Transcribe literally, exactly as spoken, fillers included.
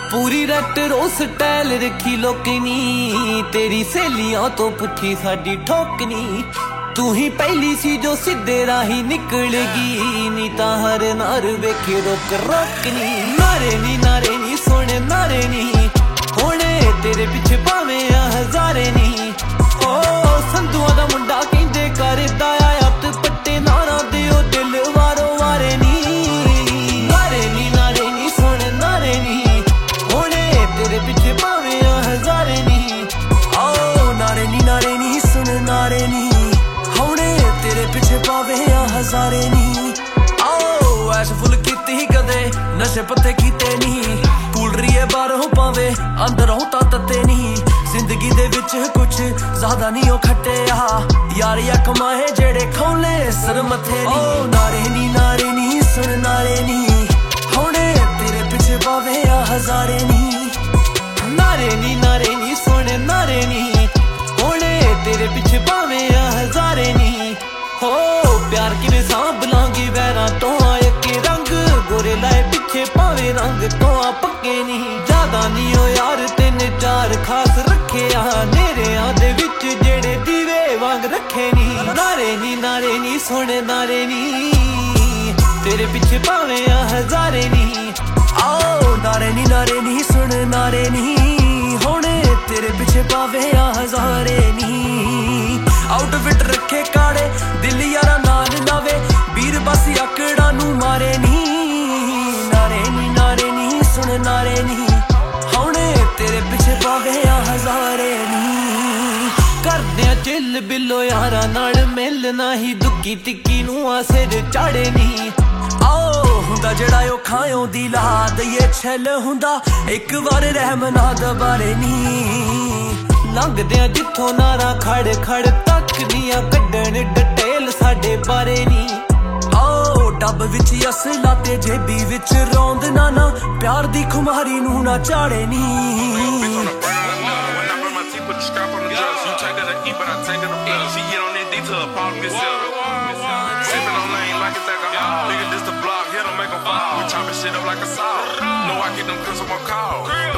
पूरी retro style रखी लोकनी, तेरी सहेलियां तो पुठी साडी ठोकनी। तू ही पहली सी जो सीधे राही निकलेगी, नी ता हर नार वेखे रोक रोकनी। नारे नी नारे नी सोने नारे नी, होने तेरे पिछे पावे आ हजारे नी। ओ संधुआ दा मुंडा कहंदे करदा आयत पट्टे नारा दे ओ दिल वारो वारे नी। नारे नी नारे नी सोने नारे नी, होने तेरे पिछे पावे आ हजारे नी। ओ नारे नी नारे नी सुन नारे नी, होने तेरे पिछे पावे आ हजारे नी। आओ ऐश फुल कीती कदे नशे पत्ते कीते नी, कूल रही बाहरों पावे अंदरों ता तत्ते नी। जिंदगी दे विच कुछ ज्यादा नहीं ओ खट्टिया, यार या कमाए जेड़े खौले सर मथे नी। ओ नारे नी नारे नी सुन नारे नी, होने तेरे पिछे पावे आ हजारे नी। नारे नी नारे नी सोने नारे नी, होने तेरे पिछे पावे आ हजारे नी। हो प्यार किवें सांभ लांगी वैरां तो आए के रंग, गोरे लाए पिछे पावे रंग तो आ पक्के नी। ज्यादा नी ओ यार तेन चार खास रखे आ, नेरेआं दे विच जेड़े दीवे वांग रखे नी। नारे नी नारे नी सोने नारे नी, तेरे पिछे पावे आ हजारे नी। आओ नारे नी नारे नी सुन नारे नी, होने तेरे पिछे पावे आ हजारे नी। आउटफिट रखे काड़े दिल यारा नाल लावे, बीर बस आकड़ा नू मारे नी। नारे नी नारे नी सुन नारे नी, होने तेरे पिछे पावे आ हजारे नी। करदे चिल बिलो यारा नाल मिलना ही, दुक्की तिक्की नू आ सिर चाड़े नी। आओ हुंदा जेड़ा ओ खाओ दी ला दईए छल हुंदा, एक बार रहमना दबारे नी। लंघदे जिथों नारा खड़ खड़ तक दियां कड्डण डिटेल साडे बारे नी। आओ डब विच असला ते जेबी विच रौंद नाना, प्यार दी खुमारी नू ना चाड़े नी। Shit up like a saw. No, I get them cause I'm a call.